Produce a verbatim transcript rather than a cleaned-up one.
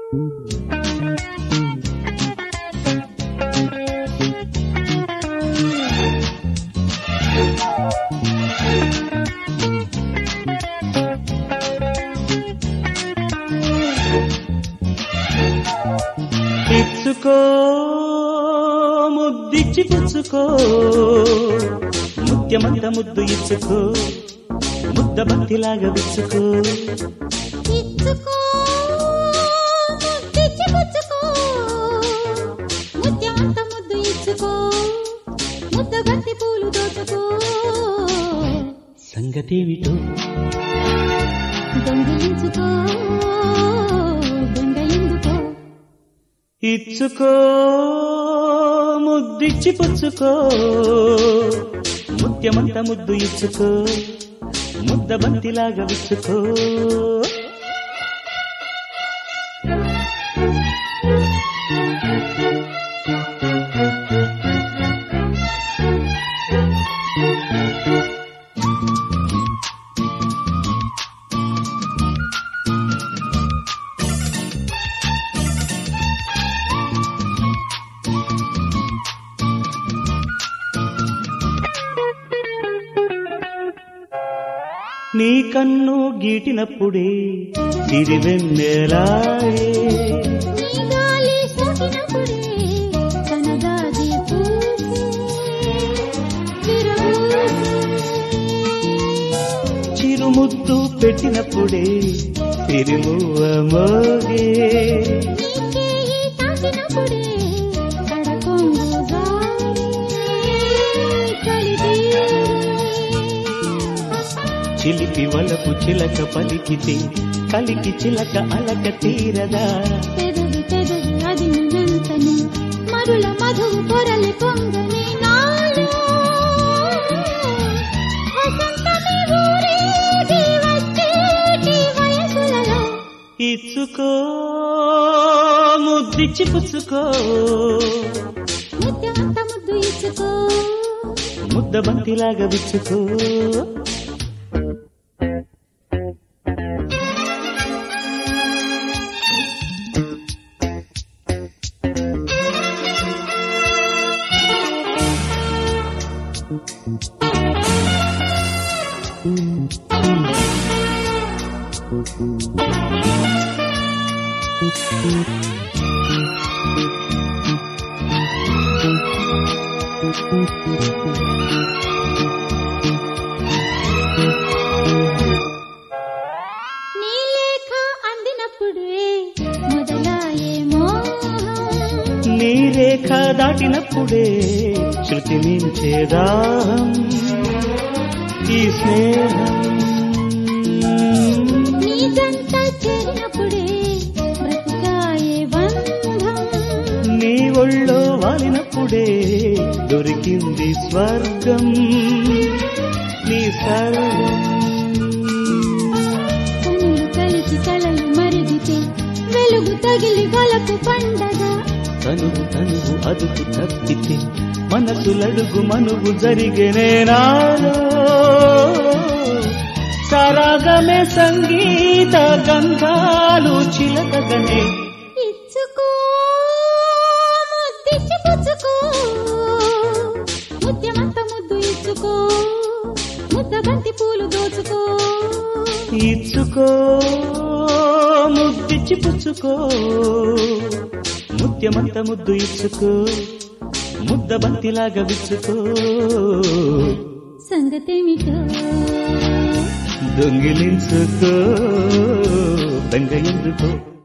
ఇచ్చుకో ముద్దిచ్చి పుచ్చుకో ముత్యమంత ముద్దు ఇచ్చుకో ముద్ద బంతిలాగా విచ్చుకో ఇచ్చుకో ముద్దిచ్చి పుచ్చుకో ముత్యమంత ముద్దు ఇచ్చుకో ముద్ద బంతి పూలు దోచుకో సంగతేమిటో దొంగిలించుకో దొంగ ఎందుకో ఇచ్చుకో ముద్దిచ్చి పుచ్చుకో ముత్యమంత ముద్దు ఇచ్చుకో ముద్ద బంతిలాగా విచ్చుకో నీ కన్ను గీటినప్పుడే తిరివెన్నెలాయే నీ గాలి సోకినప్పుడే కనదాది పూసే విరబూసే చిరుముద్దు పెట్టినప్పుడే తిరుమువ మోగే నీకే ఈ తాకినప్పుడే కడకొంగు జారే కలిదీరే చిలిపి వలపు చిలక పలికితే కలికి చిలక అలక తీరదా తెరవి తెరవి అది నిరంతని మరుల మధువు పొరలి పొంగని నాలో వసంతమి ఊరేగి వచ్చేటి వయసులలో ఇచ్చుకో ముద్దిచ్చి పుచ్చుకో ముత్యమంత ముద్దు ఇచ్చుకో ముద్ద బంతిలాగా విచ్చుకో నీ లేఖ అందినప్పుడే మొదలాయే మోహం నీ రేఖ దాటినప్పుడే శృతి మించేదాహం ఈ స్నేహం నీ జంట చేరినప్పుడే బ్రతుకాయే బంధం నీ ఒళ్ళో వాలినప్పుడే దొరికింది స్వర్గం నీ సర్వం కనులు కలిసి కలలు మరిగితే వెలుగు తగిలి గొలకు పండగ తనువు తనువు అదుపు తప్పితే మనసులడుగు మనువు జరిగేనేనాలో సరాగమే సంగీత గంధాలు చిలకగనే ఇచ్చుకో ముద్దిచ్చి పుచ్చుకో ముత్యమంత ముద్దు ఇచ్చుకో ముద్ద బంతి పూలు దోచుకో ఇచ్చుకో ముద్దిచ్చి పుచ్చుకో ముత్యమంత ముద్దు ఇచ్చుకో ముద్ద బంతిలాగా విచ్చుకో సంగతేమిటో దొంగిలించుకో బెంగ ఎందుకో